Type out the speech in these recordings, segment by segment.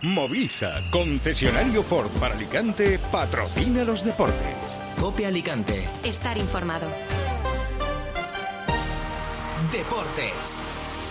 Movisa, concesionario Ford para Alicante, patrocina los deportes. COPE Alicante. Estar informado. Deportes.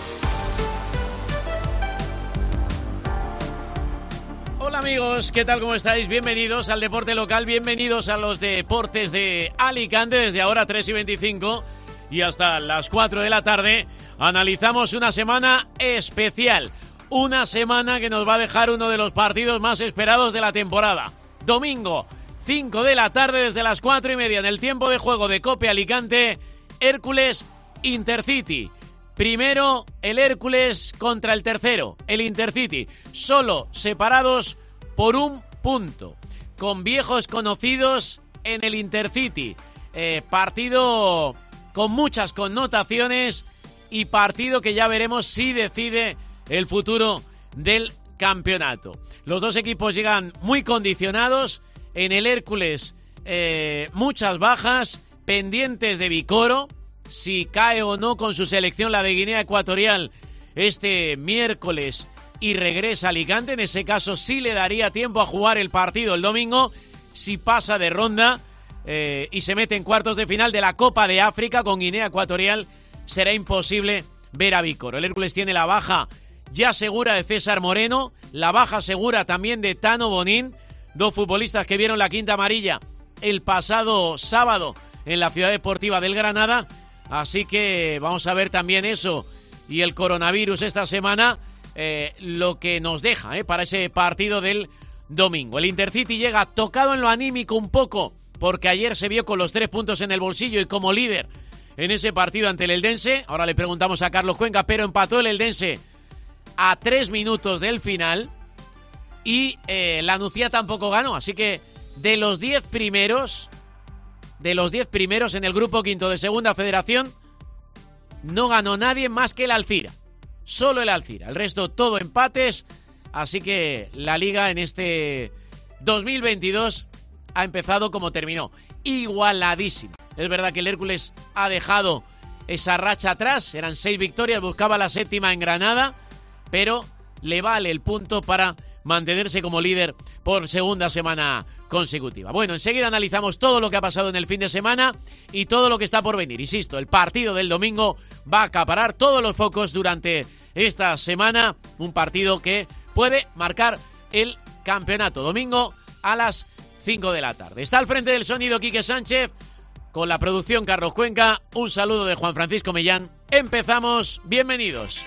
Hola amigos, ¿qué tal? ¿Cómo estáis? Bienvenidos al deporte local, bienvenidos a los deportes de Alicante. Desde ahora 3:25 y hasta las 4 de la tarde analizamos una semana especial. Una semana que nos va a dejar uno de los partidos más esperados de la temporada. Domingo, 5 de la tarde, desde las 4:30 en el tiempo de juego de COPE Alicante, Hércules Intercity. Primero el Hércules contra el tercero, el Intercity, solo separados por un punto, con viejos conocidos en el Intercity. Partido con muchas connotaciones y partido que ya veremos si decide el futuro del campeonato. Los dos equipos llegan muy condicionados. En el Hércules muchas bajas, pendientes de Vicoro, si cae o no con su selección la de Guinea Ecuatorial este miércoles y regresa a Alicante. En ese caso sí le daría tiempo a jugar el partido el domingo. Si pasa de ronda y se mete en cuartos de final de la Copa de África con Guinea Ecuatorial, será imposible ver a Vicoro. El Hércules tiene la baja ya segura de César Moreno, la baja segura también de Tano Bonín, dos futbolistas que vieron la quinta amarilla el pasado sábado en la Ciudad Deportiva del Granada, así que vamos a ver también eso y el coronavirus esta semana, lo que nos deja para ese partido del domingo. El Intercity llega tocado en lo anímico un poco, porque ayer se vio con los 3 puntos en el bolsillo y como líder en ese partido ante el Eldense. Ahora le preguntamos a Carlos Cuenca, pero empató el Eldense a 3 minutos del final y la Nucía tampoco ganó, así que de los 10 primeros en el grupo quinto de Segunda Federación no ganó nadie más que el Alcira, solo el Alcira, el resto todo empates, así que la liga en este 2022 ha empezado como terminó, igualadísimo. Es verdad que el Hércules ha dejado esa racha atrás, eran 6 victorias, buscaba la 7ª en Granada, pero le vale el punto para mantenerse como líder por segunda semana consecutiva. Bueno, enseguida analizamos todo lo que ha pasado en el fin de semana y todo lo que está por venir. Insisto, el partido del domingo va a acaparar todos los focos durante esta semana, un partido que puede marcar el campeonato. Domingo a las 5 de la tarde. Está al frente del sonido Quique Sánchez, con la producción Carlos Cuenca. Un saludo de Juan Francisco Mellán. Empezamos, bienvenidos.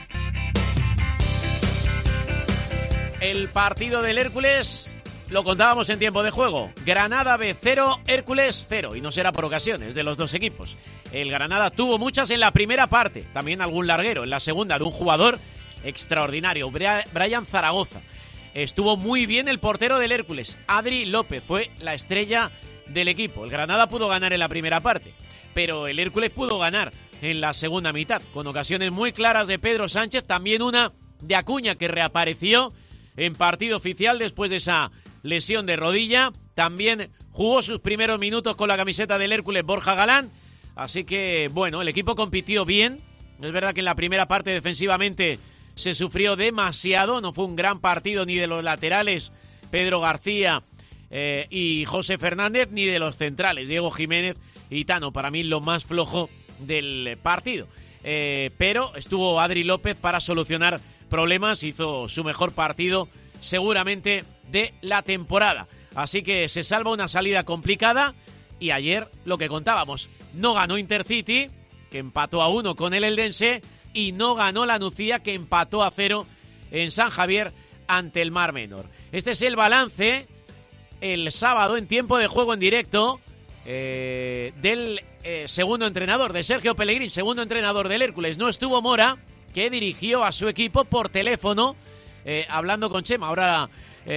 El partido del Hércules lo contábamos en tiempo de juego. Granada B 0, Hércules 0. Y no será por ocasiones de los dos equipos. El Granada tuvo muchas en la primera parte. También algún larguero en la segunda de un jugador extraordinario, Brian Zaragoza. Estuvo muy bien el portero del Hércules. Adri López fue la estrella del equipo. El Granada pudo ganar en la primera parte, pero el Hércules pudo ganar en la segunda mitad, con ocasiones muy claras de Pedro Sánchez. También una de Acuña, que reapareció en partido oficial después de esa lesión de rodilla. También jugó sus primeros minutos con la camiseta del Hércules Borja Galán. Así que, bueno, el equipo compitió bien. Es verdad que en la primera parte defensivamente se sufrió demasiado. No fue un gran partido ni de los laterales, Pedro García y José Fernández, ni de los centrales, Diego Jiménez y Tano. Para mí lo más flojo del partido. Pero estuvo Adri López para solucionar problemas, hizo su mejor partido seguramente de la temporada. Así que se salva una salida complicada y ayer lo que contábamos, no ganó Intercity, que empató a 1 con el Eldense, y no ganó la Nucía, que empató a 0 en San Javier ante el Mar Menor. Este es el balance el sábado en tiempo de juego en directo del segundo entrenador, de Sergio Pellegrín, segundo entrenador del Hércules. No estuvo Mora, que dirigió a su equipo por teléfono, hablando con Chema. Ahora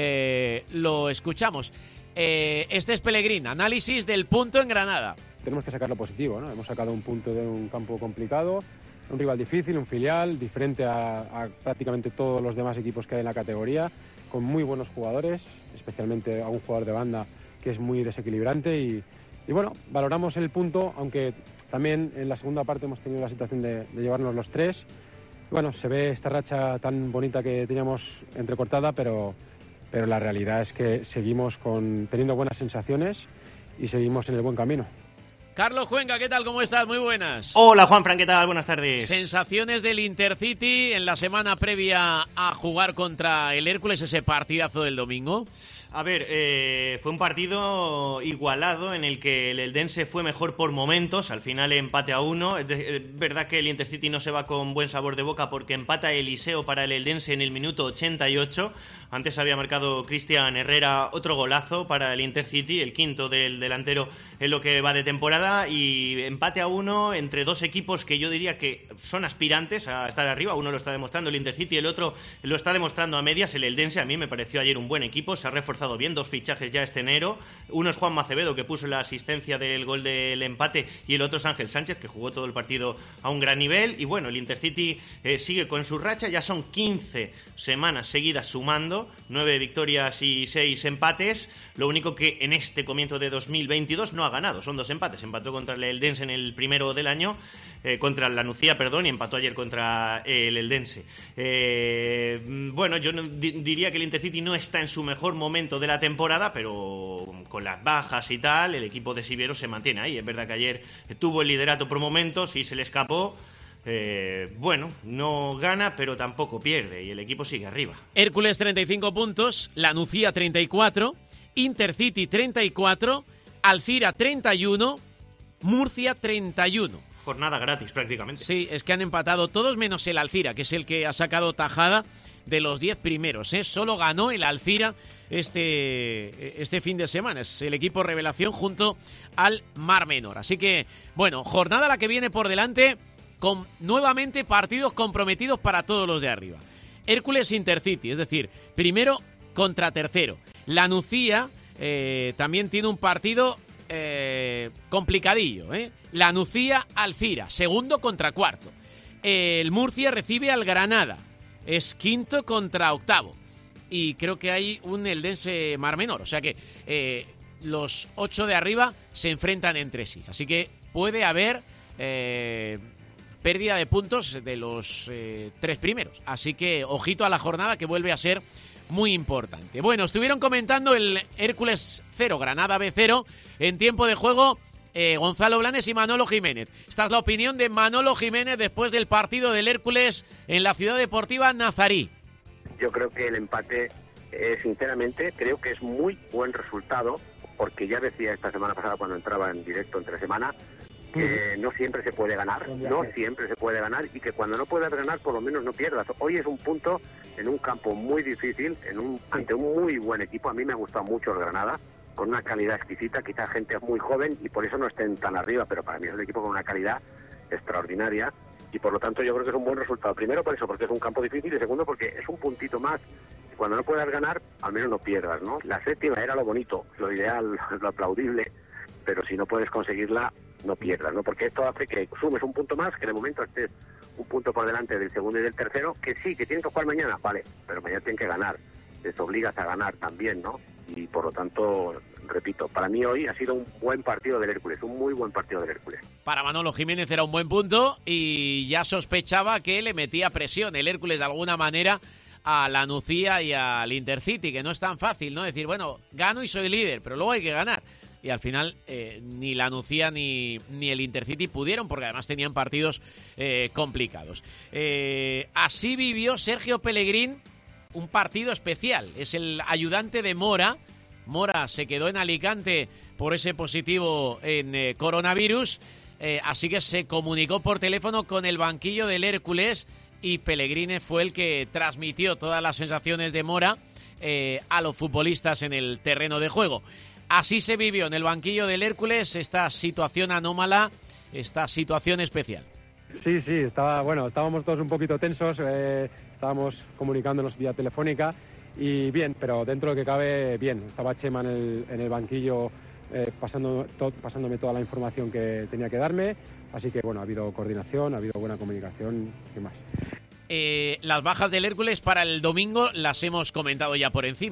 lo escuchamos. Este es Pellegrín, análisis del punto en Granada. Tenemos que sacar lo positivo, ¿no? Hemos sacado un punto de un campo complicado, un rival difícil, un filial diferente a prácticamente todos los demás equipos que hay en la categoría, con muy buenos jugadores, especialmente a un jugador de banda que es muy desequilibrante y bueno, valoramos el punto, aunque también en la segunda parte hemos tenido la situación de llevarnos los 3. Bueno, se ve esta racha tan bonita que teníamos entrecortada, pero pero la realidad es que seguimos teniendo buenas sensaciones y seguimos en el buen camino. Carlos Cuenca, ¿qué tal? ¿Cómo estás? Muy buenas. Hola, Juanfran, ¿qué tal? Buenas tardes. Sensaciones del Intercity en la semana previa a jugar contra el Hércules, ese partidazo del domingo. A ver, fue un partido igualado en el que el Eldense fue mejor por momentos, al final empate a 1. Es verdad que el Intercity no se va con buen sabor de boca porque empata Eliseo para el Eldense en el minuto 88. Antes había marcado Cristian Herrera otro golazo para el Intercity, el quinto del delantero en lo que va de temporada, y empate a 1 entre dos equipos que yo diría que son aspirantes a estar arriba. Uno lo está demostrando el Intercity, el otro lo está demostrando a medias, el Eldense. A mí me pareció ayer un buen equipo, se ha reforzado bien, 2 fichajes ya este enero. Uno es Juan Macevedo, que puso la asistencia del gol del empate, y el otro es Ángel Sánchez, que jugó todo el partido a un gran nivel. Y bueno, el Intercity sigue con su racha, ya son 15 semanas seguidas sumando, 9 victorias y 6 empates. Lo único que en este comienzo de 2022 no ha ganado, son 2 empates. Empató contra el Eldense en el primero del año, contra la Nucía, perdón, y empató ayer contra el Eldense. Bueno, yo diría que el Intercity no está en su mejor momento de la temporada, pero con las bajas y tal, el equipo de Siviero se mantiene ahí. Es verdad que ayer tuvo el liderato por momentos y se le escapó. Bueno, no gana, pero tampoco pierde, y el equipo sigue arriba. Hércules 35 puntos, la Nucía 34, Intercity 34, Alcira 31, Murcia 31. Jornada gratis prácticamente. Sí, es que han empatado todos menos el Alcira, que es el que ha sacado tajada de los 10 primeros. Solo ganó el Alcira este fin de semana. Es el equipo revelación junto al Mar Menor. Así que, bueno, jornada la que viene por delante, con nuevamente partidos comprometidos para todos los de arriba. Hércules Intercity, es decir, primero contra tercero. La Nucía también tiene un partido complicadillo. La Nucía Alcira, segundo contra cuarto. El Murcia recibe al Granada, es quinto contra octavo. Y creo que hay un Eldense Mar Menor, o sea que los 8 de arriba se enfrentan entre sí. Así que puede haber pérdida de puntos de los 3 primeros. Así que ojito a la jornada, que vuelve a ser muy importante. Bueno, estuvieron comentando el Hércules 0, Granada B 0 en tiempo de juego Gonzalo Blanes y Manolo Jiménez. Esta es la opinión de Manolo Jiménez después del partido del Hércules en la Ciudad Deportiva Nazarí. Yo creo que el empate, sinceramente, creo que es muy buen resultado, porque ya decía esta semana pasada cuando entraba en directo entre semana que no siempre se puede ganar, y que cuando no puedas ganar por lo menos no pierdas. Hoy es un punto en un campo muy difícil, ante un muy buen equipo. A mí me ha gustado mucho el Granada, con una calidad exquisita, quizá gente muy joven y por eso no estén tan arriba, pero para mí es un equipo con una calidad extraordinaria y por lo tanto yo creo que es un buen resultado. Primero por eso, porque es un campo difícil, y segundo porque es un puntito más. Cuando no puedas ganar, al menos no pierdas, ¿no? La séptima era lo bonito, lo ideal, lo aplaudible, pero si no puedes conseguirla, no pierdas, ¿no? Porque esto hace que sumes un punto más, que de momento estés un punto por delante del segundo y del tercero, que sí, que tienen que jugar mañana, vale, pero mañana tienen que ganar, les obligas a ganar también, ¿no? Y por lo tanto, repito, para mí hoy ha sido un buen partido del Hércules, un muy buen partido del Hércules. Para Manolo Jiménez era un buen punto y ya sospechaba que le metía presión el Hércules de alguna manera a la Nucía y al Intercity, que no es tan fácil, ¿no? Decir, bueno, gano y soy líder, pero luego hay que ganar. Y al final ni la Nucía ni el Intercity pudieron, porque además tenían partidos complicados. Así vivió Sergio Pellegrín un partido especial. Es el ayudante de Mora. Mora se quedó en Alicante por ese positivo en coronavirus, así que se comunicó por teléfono con el banquillo del Hércules y Pellegrini fue el que transmitió todas las sensaciones de Mora a los futbolistas en el terreno de juego. Así se vivió en el banquillo del Hércules esta situación anómala, esta situación especial. Sí, estábamos todos un poquito tensos, estábamos comunicándonos vía telefónica y bien, pero dentro de lo que cabe, bien. Estaba Chema en el banquillo pasándome toda la información que tenía que darme, así que bueno, ha habido coordinación, ha habido buena comunicación y más. Las bajas del Hércules para el domingo las hemos comentado ya por encima.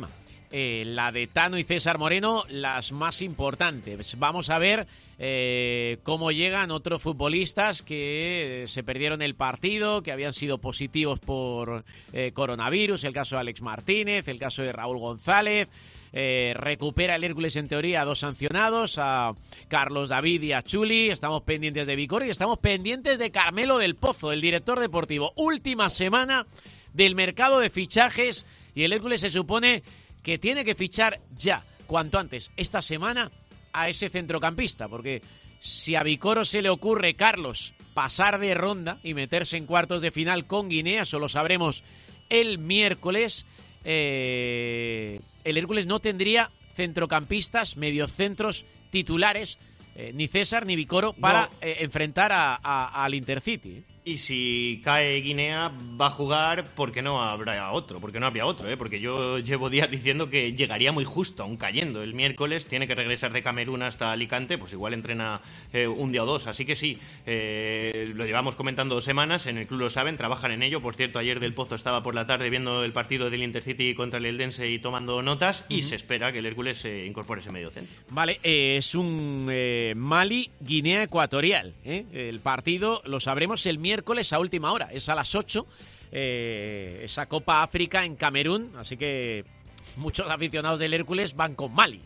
la de Tano y César Moreno, las más importantes. Vamos a ver cómo llegan otros futbolistas que se perdieron el partido, que habían sido positivos por coronavirus, el caso de Alex Martínez, el caso de Raúl González. Recupera el Hércules en teoría a 2 sancionados, a Carlos David y a Chuli. Estamos pendientes de Vicoro y estamos pendientes de Carmelo del Pozo, el director deportivo. Última semana del mercado de fichajes y el Hércules se supone que tiene que fichar ya, cuanto antes, esta semana, a ese centrocampista, porque si a Vicoro se le ocurre, Carlos, pasar de ronda y meterse en cuartos de final con Guinea, eso lo sabremos el miércoles, el Hércules no tendría centrocampistas, mediocentros titulares, ni César ni Vicoro, para enfrentar al Intercity. Y si cae Guinea, va a jugar porque no habrá otro, porque no habría otro, porque yo llevo días diciendo que llegaría muy justo, aún cayendo. El miércoles tiene que regresar de Camerún hasta Alicante, pues igual entrena un día o dos. Así que sí, lo llevamos comentando 2 semanas, en el club lo saben, trabajan en ello. Por cierto, ayer Del Pozo estaba por la tarde viendo el partido del Intercity contra el Eldense y tomando notas, y se espera que el Hércules incorpore ese medio centro. Vale, es un Mali-Guinea Ecuatorial. El partido lo sabremos el miércoles a última hora, es a las 8, esa Copa África en Camerún, así que muchos aficionados del Hércules van con Mali.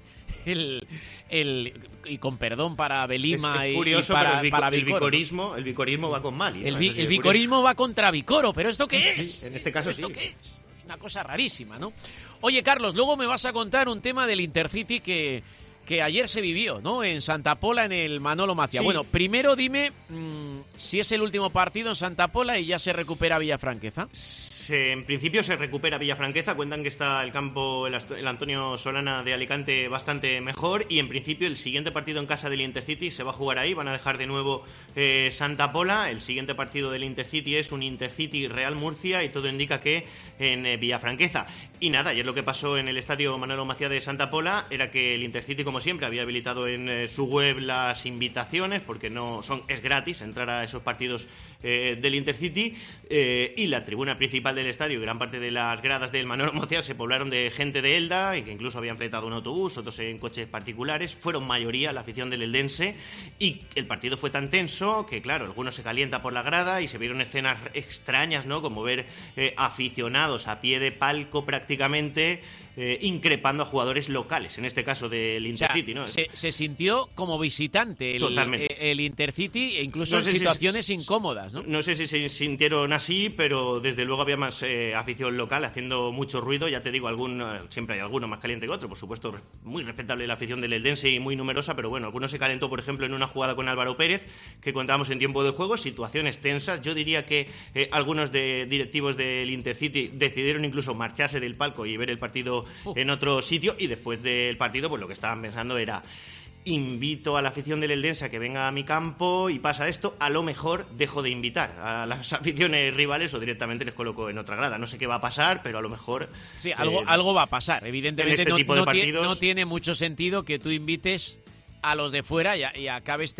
Y con perdón para Belima es curioso, y para el Vicoro, vicorismo va con Mali. El vicorismo va contra Vicoro, pero ¿esto qué es? Sí, en este caso ¿Esto sí. qué es? Es una cosa rarísima, ¿no? Oye, Carlos, luego me vas a contar un tema del Intercity que ayer se vivió, ¿no? En Santa Pola, en el Manolo Macia. Sí. Bueno, primero dime si es el último partido en Santa Pola y ya se recupera Villafranqueza. En principio se recupera Villafranqueza, cuentan que está el campo, el Antonio Solana de Alicante bastante mejor, y en principio el siguiente partido en casa del Intercity se va a jugar ahí, van a dejar de nuevo Santa Pola. El siguiente partido del Intercity es un Intercity Real Murcia y todo indica que en Villafranqueza. Y nada, ayer lo que pasó en el estadio Manolo Maciá de Santa Pola era que el Intercity, como siempre, había habilitado en su web las invitaciones, porque es gratis entrar a esos partidos del Intercity, y la tribuna principal del estadio y gran parte de las gradas del Manolo Maciá se poblaron de gente de Elda, y que incluso habían fletado un autobús, otros en coches particulares. Fueron mayoría la afición del eldense, y el partido fue tan tenso que, claro, algunos se calienta por la grada y se vieron escenas extrañas, ¿no? Como ver aficionados a pie de palco prácticamente increpando a jugadores locales, en este caso del Intercity, ¿no? Se sintió como visitante el Intercity, e incluso en situaciones incómodas, ¿no? No sé si se sintieron así, pero desde luego había más afición local haciendo mucho ruido. Ya te digo, siempre hay alguno más caliente que otro, por supuesto, muy respetable la afición del eldense y muy numerosa, pero bueno, alguno se calentó, por ejemplo, en una jugada con Álvaro Pérez que contábamos en tiempo de juego, situaciones tensas. Yo diría que algunos directivos del Intercity decidieron incluso marcharse del palco y ver el partido en otro sitio, y después del partido pues lo que estaban pensando era: invito a la afición del eldense a que venga a mi campo y pasa esto, a lo mejor dejo de invitar a las aficiones rivales o directamente les coloco en otra grada. No sé qué va a pasar, pero a lo mejor... Sí, algo va a pasar. Evidentemente no tiene mucho sentido que tú invites a los de fuera y acabes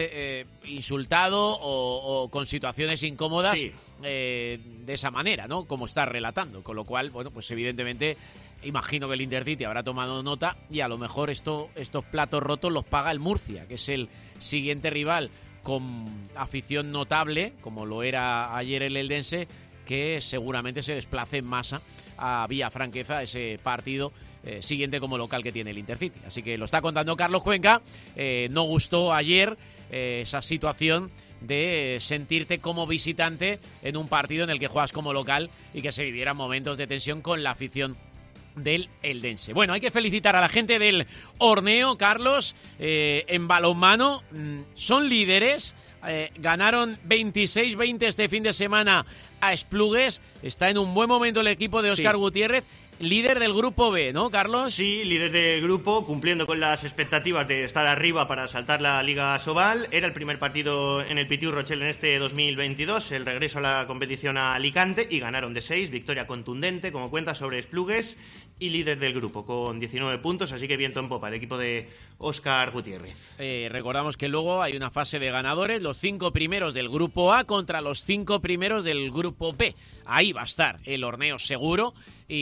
insultado o con situaciones incómodas, sí, de esa manera, ¿no? Como estás relatando. Con lo cual, bueno, pues evidentemente imagino que el Intercity habrá tomado nota y a lo mejor estos platos rotos los paga el Murcia, que es el siguiente rival con afición notable, como lo era ayer el eldense, que seguramente se desplace en masa a Villafranqueza, ese partido siguiente como local que tiene el Intercity. Así que lo está contando Carlos Cuenca. No gustó ayer esa situación de sentirte como visitante en un partido en el que juegas como local y que se vivieran momentos de tensión con la afición del eldense. Bueno, hay que felicitar a la gente del Horneo, Carlos, en balonmano. Son líderes, ganaron 26-20 este fin de semana a Esplugues. Está en un buen momento el equipo de Óscar Gutiérrez. Líder del grupo B, ¿no, Carlos? Sí, líder del grupo, cumpliendo con las expectativas de estar arriba para saltar la Liga Sobal. Era el primer partido en el Pitiu Rochelle en este 2022, el regreso a la competición a Alicante, y ganaron de 6, victoria contundente, como cuenta, sobre Esplugues, y líder del grupo con 19 puntos, así que viento en popa el equipo de Óscar Gutiérrez. Recordamos que luego hay una fase de ganadores, los 5 primeros del grupo A contra los 5 primeros del grupo B. Ahí va a estar el Horneo seguro, y vamos a ver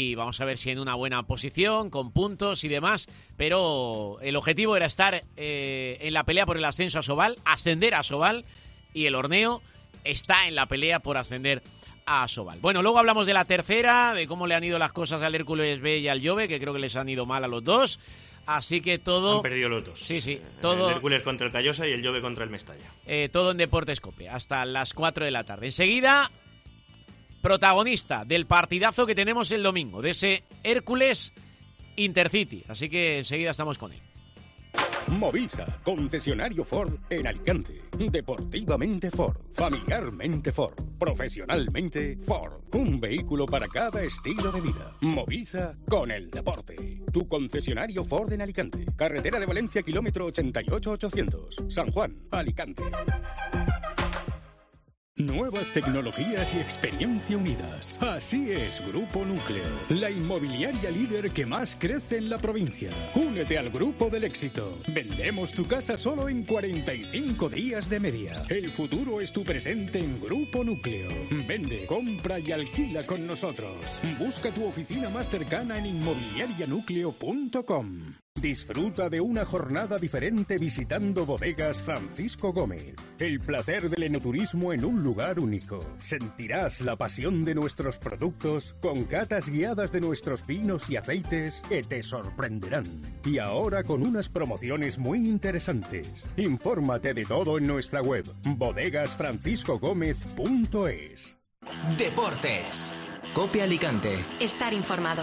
ver si en una buena posición, con puntos y demás, pero el objetivo era estar en la pelea por el ascenso a Asobal, ascender a Asobal, y el Horneo está en la pelea por ascender a Asobal. Bueno, luego hablamos de la tercera, de cómo le han ido las cosas al Hércules B y al Jove, que creo que les han ido mal a los dos. Así que todo... Han perdido los dos. Sí, todo... El Hércules contra el Callosa y el Jove contra el Mestalla. Todo en Deportes Cope, hasta las 4 de la tarde. Enseguida, protagonista del partidazo que tenemos el domingo, de ese Hércules Intercity. Así que enseguida estamos con él. Movisa, concesionario Ford en Alicante. Deportivamente Ford, familiarmente Ford, profesionalmente Ford. Un vehículo para cada estilo de vida. Movisa con el deporte. Tu concesionario Ford en Alicante. Carretera de Valencia, kilómetro 88-800. San Juan, Alicante. Nuevas tecnologías y experiencia unidas. Así es Grupo Núcleo, la inmobiliaria líder que más crece en la provincia. Únete al grupo del éxito. Vendemos tu casa solo en 45 días de media. El futuro es tu presente en Grupo Núcleo. Vende, compra y alquila con nosotros. Busca tu oficina más cercana en inmobiliarianúcleo.com. Disfruta de una jornada diferente visitando Bodegas Francisco Gómez. El placer del enoturismo en un lugar único. Sentirás la pasión de nuestros productos con catas guiadas de nuestros vinos y aceites que te sorprenderán. Y ahora con unas promociones muy interesantes. Infórmate de todo en nuestra web bodegasfranciscogomez.es. Deportes. Cope Alicante. Estar informado.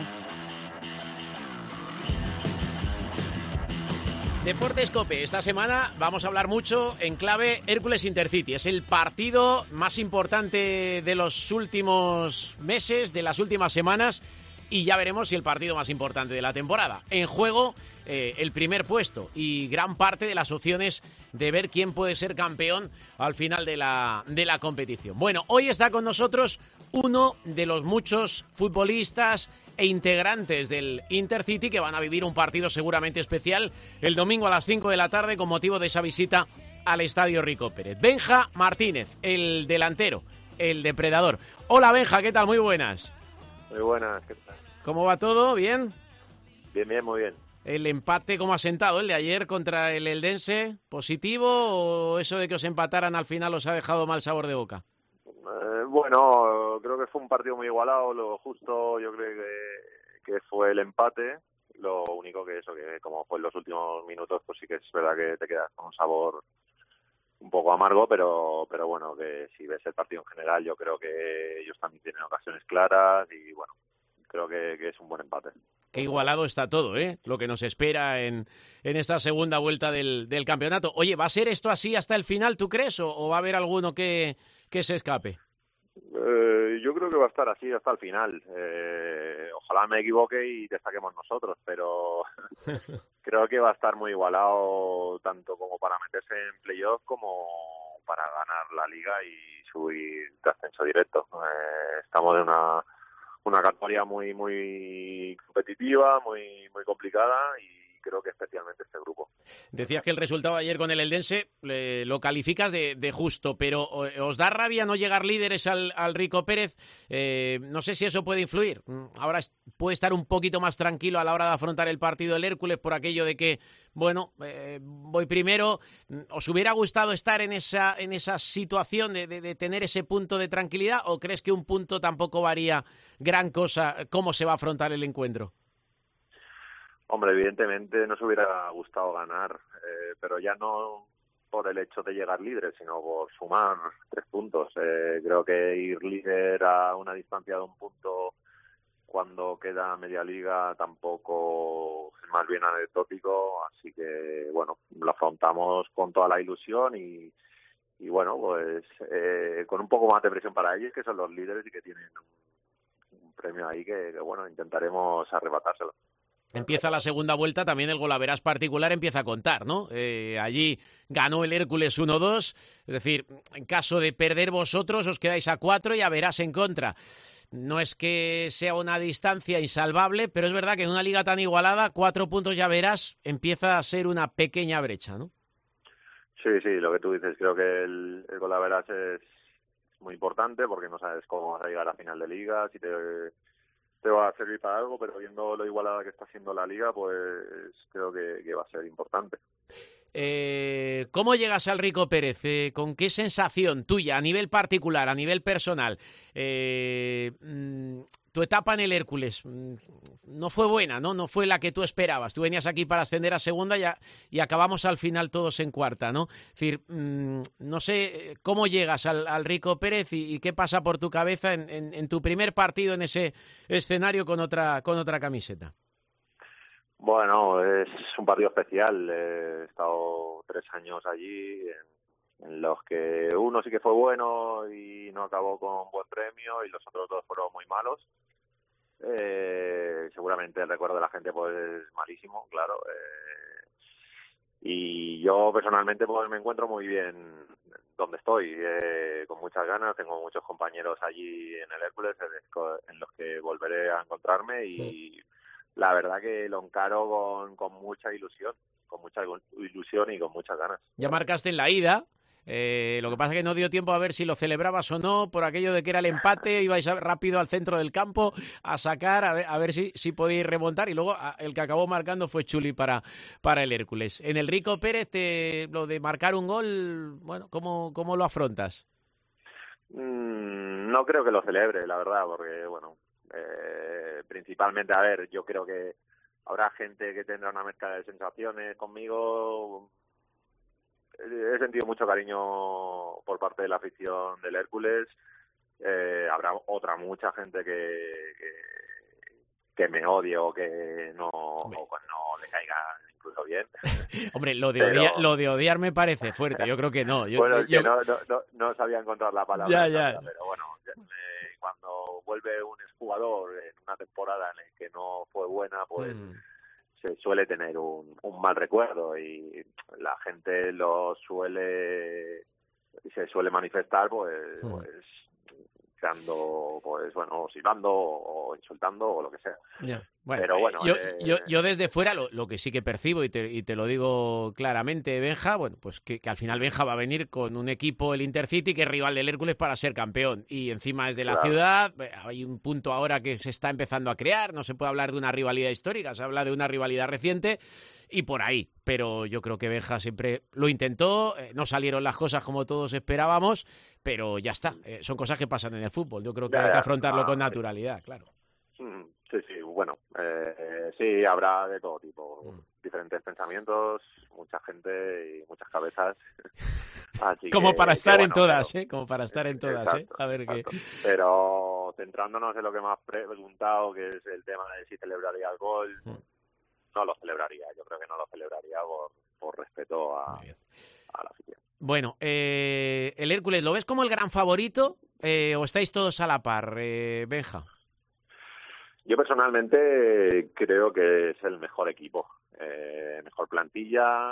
Deportes Cope, esta semana vamos a hablar mucho en clave Hércules Intercity. Es el partido más importante de los últimos meses, de las últimas semanas, y ya veremos si el partido más importante de la temporada. En juego el primer puesto y gran parte de las opciones de ver quién puede ser campeón al final de la competición. Bueno, hoy está con nosotros uno de los muchos futbolistas e integrantes del Intercity que van a vivir un partido seguramente especial el domingo a las 5 de la tarde con motivo de esa visita al Estadio Rico Pérez. Benja Martínez, el delantero, el depredador. Hola Benja, ¿qué tal? Muy buenas. Muy buenas, ¿qué tal? ¿Cómo va todo? ¿Bien? Bien, muy bien. ¿El empate cómo ha sentado el de ayer contra el Eldense? ¿Positivo o eso de que os empataran al final os ha dejado mal sabor de boca? Bueno, creo que fue un partido muy igualado. Lo justo yo creo que fue el empate. Lo único que eso, que como fue en los últimos minutos, pues sí que es verdad que te quedas con un sabor un poco amargo, pero bueno, que si ves el partido en general, yo creo que ellos también tienen ocasiones claras y bueno, creo que es un buen empate. Qué igualado está todo, ¿eh? Lo que nos espera en esta segunda vuelta del campeonato. Oye, ¿va a ser esto así hasta el final, tú crees? ¿O va a haber alguno que se escape? Yo creo que va a estar así hasta el final. Ojalá me equivoque y destaquemos nosotros, pero creo que va a estar muy igualado tanto como para meterse en playoff como para ganar la liga y subir de ascenso directo. Estamos en una categoría muy muy competitiva, muy complicada y creo que especialmente este grupo. Decías que el resultado ayer con el Eldense lo calificas de justo, pero ¿os da rabia no llegar líderes al Rico Pérez? No sé si eso puede influir. Ahora puede estar un poquito más tranquilo a la hora de afrontar el partido del Hércules por aquello de que, bueno, voy primero. ¿Os hubiera gustado estar en esa situación de tener ese punto de tranquilidad o crees que un punto tampoco varía gran cosa cómo se va a afrontar el encuentro? Hombre, evidentemente nos hubiera gustado ganar, pero ya no por el hecho de llegar líderes, sino por sumar 3 puntos. Creo que ir líder a una distancia de 1 punto cuando queda media liga tampoco es más bien anecdótico, así que bueno, lo afrontamos con toda la ilusión y bueno, pues con un poco más de presión para ellos, que son los líderes y que tienen un premio ahí que bueno, intentaremos arrebatárselo. Empieza la segunda vuelta, también el golaveras particular empieza a contar, ¿no? Allí ganó el Hércules 1-2, es decir, en caso de perder vosotros os quedáis a 4 y a Verás en contra. No es que sea una distancia insalvable, pero es verdad que en una liga tan igualada, 4 puntos ya Verás empieza a ser una pequeña brecha, ¿no? Sí, lo que tú dices, creo que el golaveras es muy importante porque no sabes cómo vas a llegar a final de liga, si te te va a servir para algo, pero viendo lo igualada que está haciendo la liga, pues creo que va a ser importante. ¿Cómo llegas al Rico Pérez? ¿Con qué sensación tuya, a nivel particular, a nivel personal? Tu etapa en el Hércules no fue buena, ¿no? No fue la que tú esperabas. Tú venías aquí para ascender a segunda y acabamos al final todos en cuarta, ¿no? Es decir, no sé cómo llegas al Rico Pérez y qué pasa por tu cabeza en tu primer partido en ese escenario con otra camiseta. Bueno, es un partido especial. He estado 3 años allí en los que uno sí que fue bueno y no acabó con buen premio y los otros 2 fueron muy malos. Seguramente el recuerdo de la gente pues es malísimo, claro. Y yo personalmente pues me encuentro muy bien donde estoy, con muchas ganas. Tengo muchos compañeros allí en el Hércules en los que volveré a encontrarme y... Sí. La verdad que lo encaro con mucha ilusión y con muchas ganas. Ya marcaste en la ida, lo que pasa es que no dio tiempo a ver si lo celebrabas o no, por aquello de que era el empate, ibais rápido al centro del campo a sacar, a ver si podíais remontar, y luego el que acabó marcando fue Chuli para el Hércules. En el Rico Pérez, lo de marcar un gol, bueno, ¿cómo lo afrontas? No creo que lo celebre, la verdad, porque, bueno... principalmente, a ver, yo creo que habrá gente que tendrá una mezcla de sensaciones conmigo. He sentido mucho cariño por parte de la afición del Hércules. Habrá mucha gente que me odie o que no le caiga incluso bien. Hombre, lo de odiar me parece fuerte, yo creo que no. Que no sabía encontrar la palabra. Ya. Pero bueno, cuando vuelve un exjugador en una temporada en la que no fue buena, pues se suele tener un mal recuerdo y la gente se suele manifestar pues dando, pues bueno, silbando o insultando o lo que sea. Yeah. Bueno, pero bueno, yo desde fuera lo que sí que percibo y te lo digo claramente, Benja, bueno, pues que al final Benja va a venir con un equipo, el Intercity, que es rival del Hércules para ser campeón, y encima es de la ciudad. Hay un punto ahora que se está empezando a crear, no se puede hablar de una rivalidad histórica, se habla de una rivalidad reciente y por ahí, pero yo creo que Benja siempre lo intentó, no salieron las cosas como todos esperábamos, pero ya está, son cosas que pasan en el fútbol, yo creo que hay que afrontarlo con naturalidad, claro. Sí, bueno, sí, habrá de todo tipo, diferentes pensamientos, mucha gente y muchas cabezas. Así como para estar en todas, pero... como para estar en todas, exacto, a ver qué. Pero centrándonos en lo que me has preguntado, que es el tema de si celebraría el gol, no lo celebraría, yo creo que no lo celebraría por respeto a la afición. Bueno, el Hércules, ¿lo ves como el gran favorito o estáis todos a la par, Benja? Yo personalmente creo que es el mejor equipo, mejor plantilla,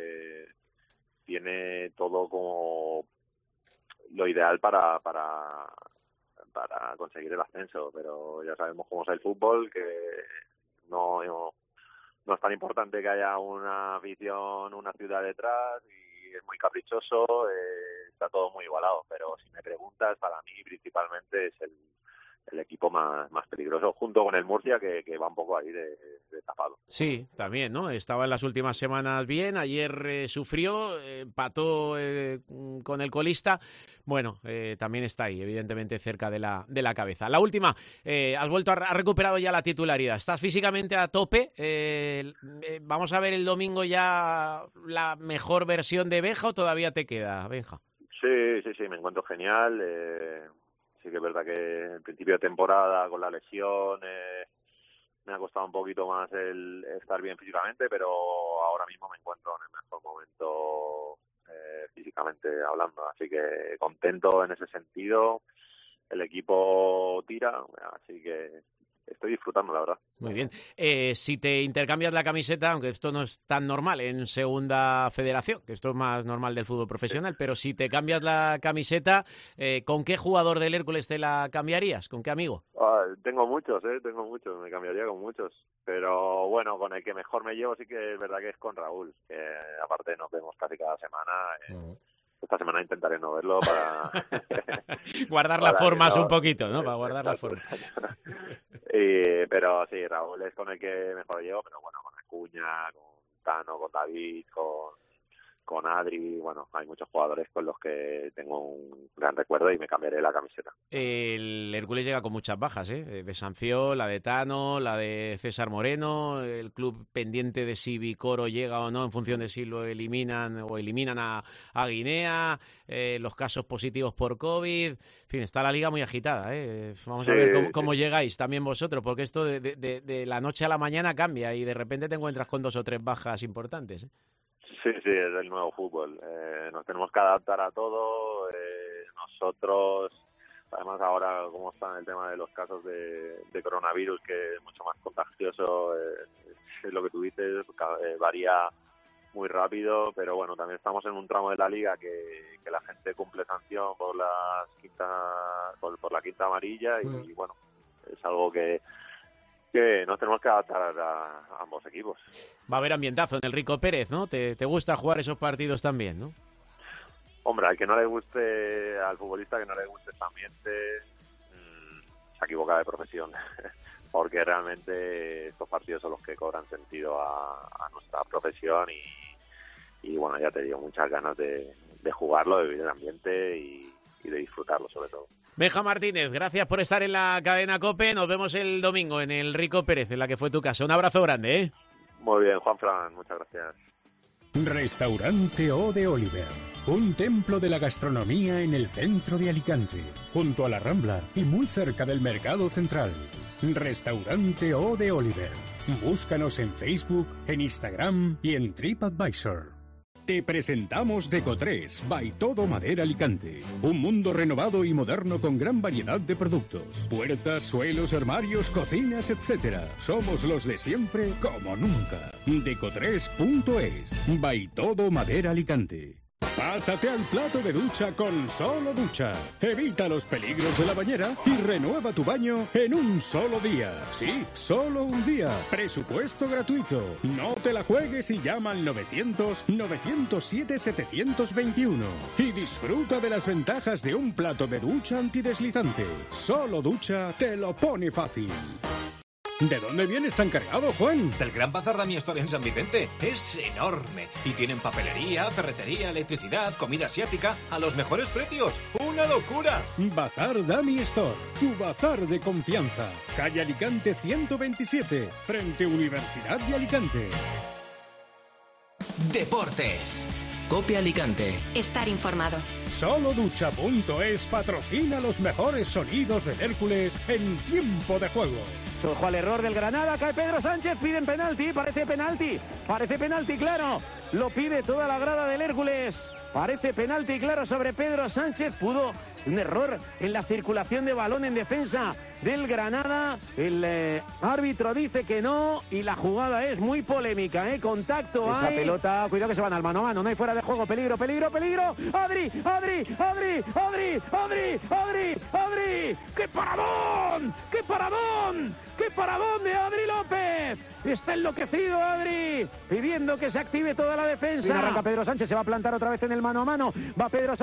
tiene todo como lo ideal para conseguir el ascenso, pero ya sabemos cómo es el fútbol, que no es tan importante que haya una afición, una ciudad detrás, y es muy caprichoso, está todo muy igualado, pero si me preguntas, para mí principalmente es el equipo más peligroso, junto con el Murcia, que va un poco ahí de tapado. Sí, también, ¿no? Estaba en las últimas semanas bien, ayer sufrió, empató con el colista. Bueno, también está ahí, evidentemente, cerca de la cabeza. La última, has recuperado ya la titularidad. ¿Estás físicamente a tope? ¿Vamos a ver el domingo ya la mejor versión de Benja o todavía te queda, Benja? Sí, me encuentro genial. Sí que es verdad que en principio de temporada con la lesión me ha costado un poquito más el estar bien físicamente, pero ahora mismo me encuentro en el mejor momento físicamente hablando, así que contento en ese sentido. El equipo tira, así que estoy disfrutando, la verdad. Muy bien. Si te intercambias la camiseta, aunque esto no es tan normal en segunda federación, que esto es más normal del fútbol profesional, pero si te cambias la camiseta, ¿con qué jugador del Hércules te la cambiarías? ¿Con qué amigo? Tengo muchos, me cambiaría con muchos. Pero bueno, con el que mejor me llevo sí que es verdad que es con Raúl, que aparte nos vemos casi cada semana. esta semana intentaré no verlo para... guardar las formas un poquito, ¿no? Para guardar las formas. Pero sí, Raúl es con el que mejor llevo, pero bueno, con Acuña, con Tano, con David, con Adri, bueno, hay muchos jugadores con los que tengo un gran recuerdo y me cambiaré la camiseta. El Hércules llega con muchas bajas, ¿eh? De Sanción, la de Tano, la de César Moreno, el club pendiente de si Vicoro llega o no en función de si lo eliminan a Guinea, los casos positivos por COVID, en fin, está la liga muy agitada, ¿eh? Vamos a ver cómo llegáis también vosotros, porque esto de la noche a la mañana cambia y de repente te encuentras con 2 o 3 bajas importantes, ¿eh? Sí, es el nuevo fútbol. Nos tenemos que adaptar a todo. Nosotros, además ahora como está el tema de los casos de coronavirus, que es mucho más contagioso, es lo que tú dices, varía muy rápido, pero bueno, también estamos en un tramo de la liga que la gente cumple sanción por la quinta amarilla y bueno, es algo que nos tenemos que adaptar a ambos equipos. Va a haber ambientazo en el Rico Pérez, ¿no? ¿Te gusta jugar esos partidos también, no? Hombre, al futbolista que no le guste este ambiente, se equivoca de profesión, porque realmente estos partidos son los que cobran sentido a nuestra profesión y bueno, ya te digo, muchas ganas de jugarlo, de vivir el ambiente y de disfrutarlo sobre todo. Benja Martínez, gracias por estar en la cadena COPE. Nos vemos el domingo en el Rico Pérez, en la que fue tu casa. Un abrazo grande, ¿eh? Muy bien, Juanfran, muchas gracias. Restaurante O de Oliver, un templo de la gastronomía en el centro de Alicante, junto a la Rambla y muy cerca del Mercado Central. Restaurante O de Oliver. Búscanos en Facebook, en Instagram y en TripAdvisor. Te presentamos Deco3 by Todo Madera Alicante. Un mundo renovado y moderno con gran variedad de productos. Puertas, suelos, armarios, cocinas, etc. Somos los de siempre como nunca. Deco3.es by Todo Madera Alicante. Pásate al plato de ducha con Solo Ducha. Evita los peligros de la bañera y renueva tu baño en un solo día. Sí, solo un día. Presupuesto gratuito. No te la juegues y llama al 900-907-721. Y disfruta de las ventajas de un plato de ducha antideslizante. Solo Ducha te lo pone fácil. ¿De dónde vienes tan cargado, Juan? Del Gran Bazar Dami Store en San Vicente. Es enorme. Y tienen papelería, ferretería, electricidad, comida asiática a los mejores precios. ¡Una locura! Bazar Dami Store, tu bazar de confianza. Calle Alicante 127, frente Universidad de Alicante. Deportes. COPE Alicante. Estar informado. Soloducha.es patrocina los mejores sonidos del Hércules en tiempo de juego. Ojo al error del Granada, cae Pedro Sánchez, piden penalti, parece penalti claro, lo pide toda la grada del Hércules. Parece penalti claro sobre Pedro Sánchez. Pudo un error en la circulación de balón en defensa del Granada. El árbitro dice que no y la jugada es muy polémica, contacto hay. Esa pelota, cuidado que se van al mano a mano, no hay fuera de juego, peligro. Adri. ¡Qué paradón de Adri López! Está enloquecido Adri, pidiendo que se active toda la defensa. Bien, arranca Pedro Sánchez, se va a plantar otra vez en el mano a mano. Va Pedro,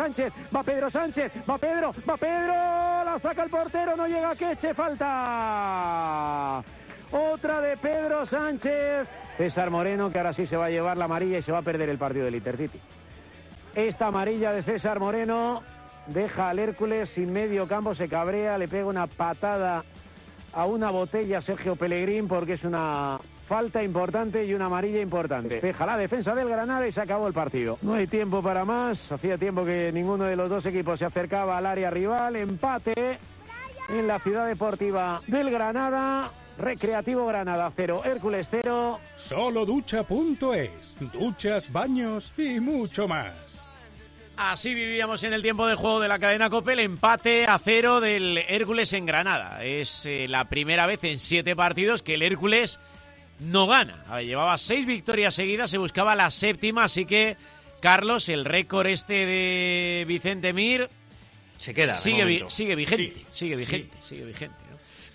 la saca el portero, no llega a Queche, falta. Otra de Pedro Sánchez. César Moreno, que ahora sí se va a llevar la amarilla y se va a perder el partido del Intercity. Esta amarilla de César Moreno deja al Hércules sin medio campo, se cabrea, le pega una patada a una botella Sergio Pellegrín porque es una falta importante y una amarilla importante. Despeja la defensa del Granada y se acabó el partido. No hay tiempo para más. Hacía tiempo que ninguno de los dos equipos se acercaba al área rival. Empate en la ciudad deportiva del Granada. Recreativo Granada 0, Hércules 0. Soloducha.es. Duchas, baños y mucho más. Así vivíamos en el tiempo de juego de la cadena COPE el empate a 0 del Hércules en Granada. Es la primera vez en 7 partidos que el Hércules no gana. Llevaba 6 victorias seguidas, se buscaba la 7ª, así que, Carlos, el récord de Vicente Mir se queda. Sigue vigente, ¿no?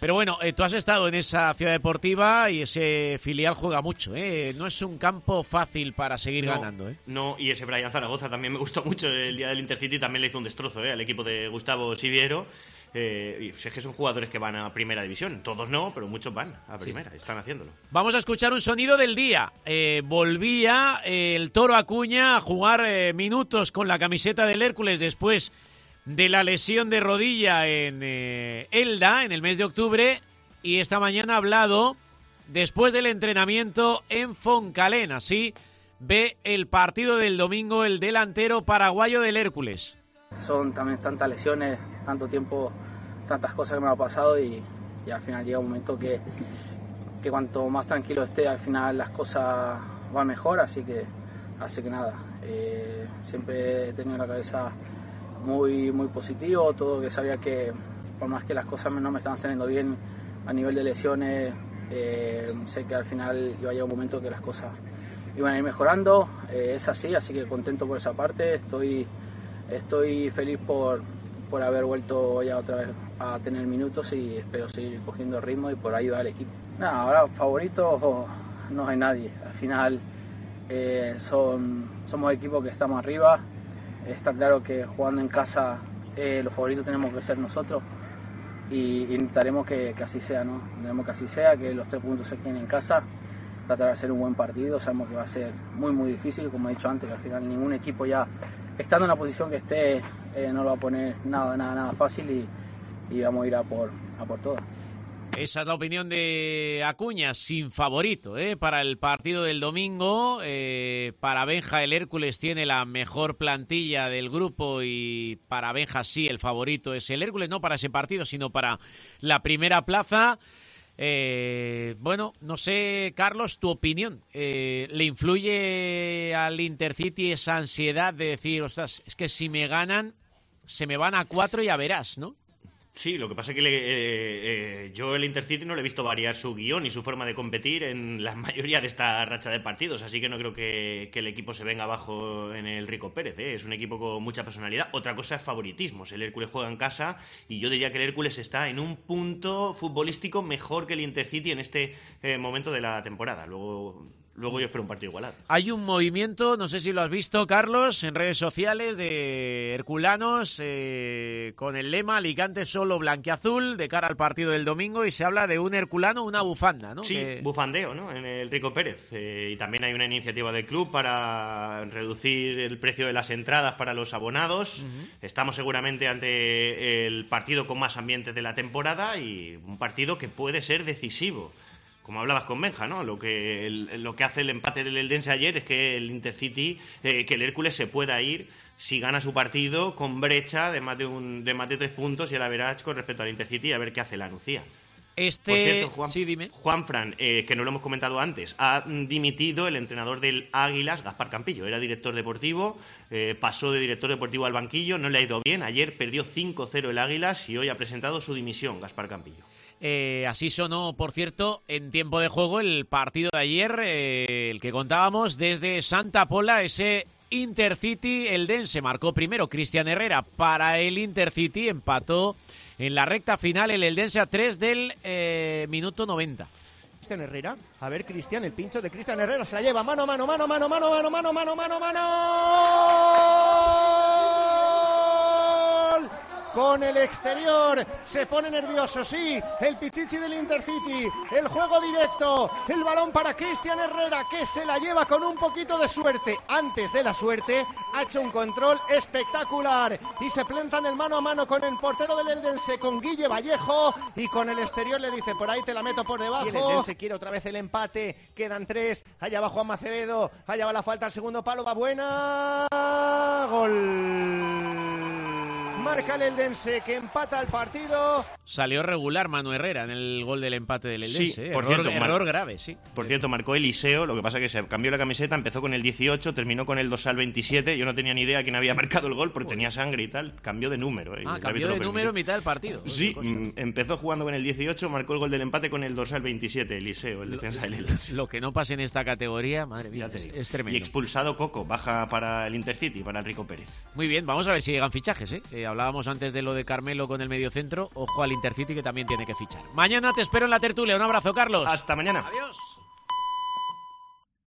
Pero bueno, tú has estado en esa ciudad deportiva y ese filial juega mucho, ¿eh? No es un campo fácil para seguir ganando, ¿eh? No, y ese Brian Zaragoza también me gustó mucho. El día del Intercity también le hizo un destrozo al equipo de Gustavo Siviero. Y es que son jugadores que van a primera división. Todos no, pero muchos van a primera, están haciéndolo. Vamos a escuchar un sonido del día. Volvía el Toro Acuña a jugar minutos con la camiseta del Hércules después de la lesión de rodilla en Elda en el mes de octubre, y esta mañana ha hablado después del entrenamiento en Foncalén. Así ve el partido del domingo el delantero paraguayo del Hércules. Son también tantas lesiones, tanto tiempo, tantas cosas que me han pasado y al final llega un momento que cuanto más tranquilo esté, al final las cosas van mejor, así que nada, siempre he tenido la cabeza muy positivo, todo que sabía que por más que las cosas no me estaban saliendo bien a nivel de lesiones, sé que al final iba a llegar un momento que las cosas iban a ir mejorando, es así que contento por esa parte, estoy feliz por haber vuelto ya otra vez a tener minutos y espero seguir cogiendo ritmo y por ayudar al equipo. Nada, ahora favoritos no hay nadie, al final somos equipos que estamos arriba. Está claro que jugando en casa los favoritos tenemos que ser nosotros y intentaremos que así sea, ¿no? Tenemos que así sea, que los 3 puntos se queden en casa, tratar de hacer un buen partido. Sabemos que va a ser muy difícil, como he dicho antes, que al final ningún equipo ya, estando en la posición que esté, no lo va a poner nada fácil y vamos a ir a por todo. Esa es la opinión de Acuña, sin favorito, para el partido del domingo. Para Benja el Hércules tiene la mejor plantilla del grupo y para Benja sí el favorito es el Hércules, no para ese partido, sino para la primera plaza. Bueno, no sé, Carlos, tu opinión. ¿Le influye al Intercity esa ansiedad de decir, ostras, es que si me ganan, se me van a 4 y ya verás, ¿no? Sí, lo que pasa es que yo el Intercity no le he visto variar su guión y su forma de competir en la mayoría de esta racha de partidos, así que no creo que el equipo se venga abajo en el Rico Pérez, Es un equipo con mucha personalidad. Otra cosa es favoritismos. El Hércules juega en casa y yo diría que el Hércules está en un punto futbolístico mejor que el Intercity en este momento de la temporada. Luego yo espero un partido igualado. Hay un movimiento, no sé si lo has visto, Carlos, en redes sociales de herculanos con el lema Alicante solo blanquiazul de cara al partido del domingo y se habla de un herculano, una bufanda, ¿no? Sí, bufandeo, ¿no? En el Rico Pérez. Y también hay una iniciativa del club para reducir el precio de las entradas para los abonados. Uh-huh. Estamos seguramente ante el partido con más ambiente de la temporada y un partido que puede ser decisivo. Como hablabas con Benja, ¿no? Lo que hace el empate del Eldense ayer es que el Intercity, que el Hércules se pueda ir si gana su partido con brecha de más de 3 puntos y el average con respecto al Intercity, a ver qué hace la Nucía. Por cierto, sí, dime. Juanfran, que no lo hemos comentado antes, ha dimitido el entrenador del Águilas, Gaspar Campillo. Era director deportivo, pasó de director deportivo al banquillo, no le ha ido bien. Ayer perdió 5-0 el Águilas y hoy ha presentado su dimisión, Gaspar Campillo. Así sonó, por cierto, en tiempo de juego el partido de ayer, el que contábamos desde Santa Pola, ese Intercity Eldense. Marcó primero Cristian Herrera para el Intercity, empató en la recta final el Eldense a 3 del minuto 90. Cristian Herrera, a ver Cristian, el pincho de Cristian Herrera se la lleva, mano. Con el exterior, se pone nervioso, sí, el Pichichi del Intercity, el juego directo, el balón para Cristian Herrera, que se la lleva con un poquito de suerte. Antes de la suerte, ha hecho un control espectacular y se planta en el mano a mano con el portero del Eldense, con Guille Vallejo, y con el exterior le dice, por ahí te la meto por debajo. Y el Eldense quiere otra vez el empate, quedan 3, allá va Juan Macevedo, allá va la falta al segundo palo, va buena, gol. Marca el Eldense, que empata el partido. Salió regular Manu Herrera en el gol del empate del Eldense. Sí, por cierto, error grave, sí. Por cierto, marcó Eliseo, lo que pasa es que se cambió la camiseta, empezó con el 18, terminó con el dorsal 27. Yo no tenía ni idea quién había marcado el gol porque tenía sangre y tal. Cambió de número. Cambió de número en mitad del partido. Sí, empezó jugando con el 18, marcó el gol del empate con el dorsal 27, Eliseo, el defensa del Eldense. Lo que no pasa en esta categoría, madre mía, es tremendo. Y expulsado Coco, baja para el Intercity, para el Rico Pérez. Muy bien, vamos a ver si llegan fichajes, hablábamos antes de lo de Carmelo con el mediocentro, ojo al Intercity que también tiene que fichar. Mañana te espero en la tertulia. Un abrazo, Carlos. Hasta mañana. Adiós.